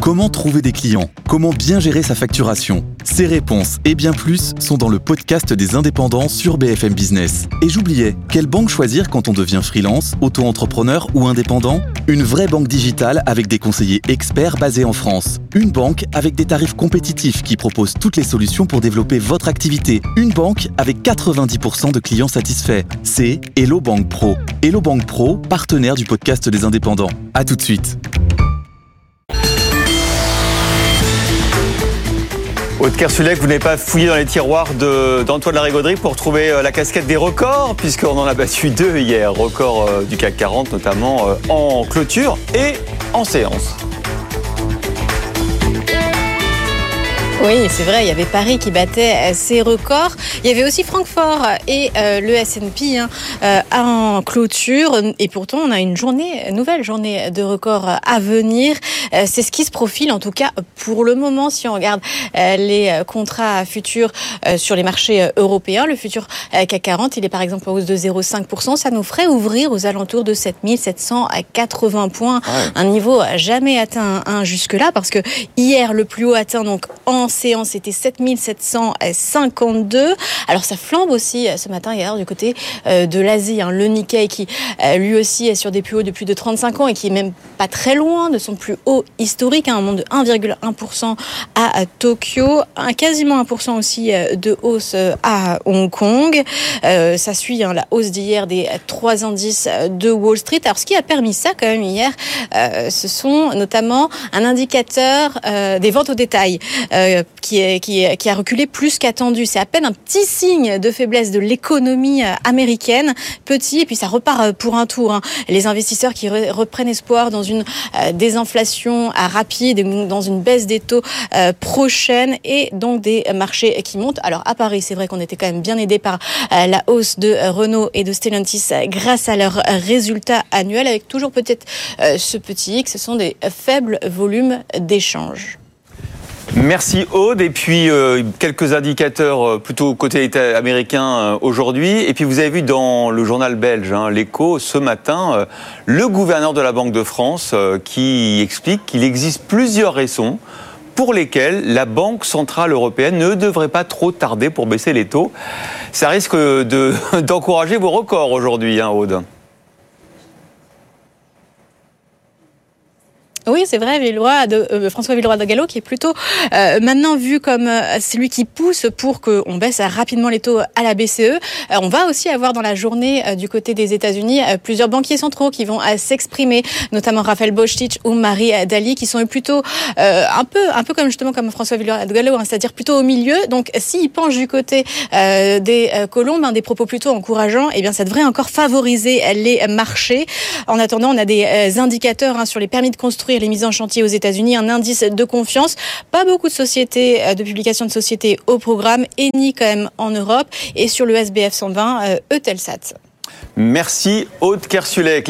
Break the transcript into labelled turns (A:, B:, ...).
A: Comment trouver des clients? Comment bien gérer sa facturation? Ces réponses et bien plus sont dans le podcast des indépendants sur BFM Business. Et j'oubliais, quelle banque choisir quand on devient freelance, auto-entrepreneur ou indépendant? Une vraie banque digitale avec des conseillers experts basés en France. Une banque avec des tarifs compétitifs qui propose toutes les solutions pour développer votre activité. Une banque avec 90% de clients satisfaits. C'est Hello Bank Pro. Hello Bank Pro, partenaire du podcast des indépendants. À tout de suite.
B: Aude Kersulek, vous n'avez pas fouillé dans les tiroirs d'Antoine Larigauderie pour trouver la casquette des records, puisqu'on en a battu 2 hier, record du CAC 40, notamment en clôture et en séance.
C: Oui, c'est vrai, il y avait Paris qui battait ses records. Il y avait aussi Francfort et le S&P en clôture. Et pourtant, on a une nouvelle journée de records à venir. C'est ce qui se profile, en tout cas pour le moment, si on regarde les contrats futurs sur les marchés européens. Le futur CAC 40, il est par exemple en hausse de 0,5%. Ça nous ferait ouvrir aux alentours de 7780 points. Ouais. Un niveau jamais atteint jusque-là, parce que hier, le plus haut atteint donc en séance, c'était 7752. Alors ça flambe aussi ce matin hier du côté de l'Asie. Le Nikkei qui lui aussi est sur des plus hauts de plus de 35 ans et qui est même pas très loin de son plus haut historique, un monde de 1,1% à Tokyo, quasiment 1% aussi de hausse à Hong Kong. Ça suit la hausse d'hier des 3 indices de Wall Street. Alors ce qui a permis ça quand même hier, ce sont notamment un indicateur des ventes au détail qui a reculé plus qu'attendu. C'est à peine un petit signe de faiblesse de l'économie américaine, petit, et puis ça repart pour un tour. Les investisseurs qui reprennent espoir dans une désinflation rapide, dans une baisse des taux prochaine, et donc des marchés qui montent. Alors à Paris, c'est vrai qu'on était quand même bien aidé par la hausse de Renault et de Stellantis grâce à leurs résultats annuels, avec toujours peut-être ce petit X, ce sont des faibles volumes d'échanges.
B: Merci Aude. Et puis quelques indicateurs plutôt côté américain aujourd'hui. Et puis vous avez vu dans le journal belge, l'Écho, ce matin, le gouverneur de la Banque de France qui explique qu'il existe plusieurs raisons pour lesquelles la Banque Centrale Européenne ne devrait pas trop tarder pour baisser les taux. Ça risque d'encourager vos records aujourd'hui, Aude.
C: Oui, c'est vrai, François Villeroy de Galhau, qui est plutôt maintenant vu comme celui qui pousse pour qu'on baisse rapidement les taux à la BCE. On va aussi avoir dans la journée du côté des États-Unis plusieurs banquiers centraux qui vont s'exprimer, notamment Raphaël Bostic ou Marie Daly, qui sont plutôt un peu comme François Villeroy de Galhau, c'est-à-dire plutôt au milieu. Donc, s'ils penchent du côté des colombes, des propos plutôt encourageants, eh bien, ça devrait encore favoriser les marchés. En attendant, on a des indicateurs sur les permis de construire, les mises en chantier aux États-Unis, un indice de confiance. Pas beaucoup de publications de sociétés au programme, Eni quand même en Europe, et sur le SBF 120, Eutelsat.
B: Merci Aude Kersulek.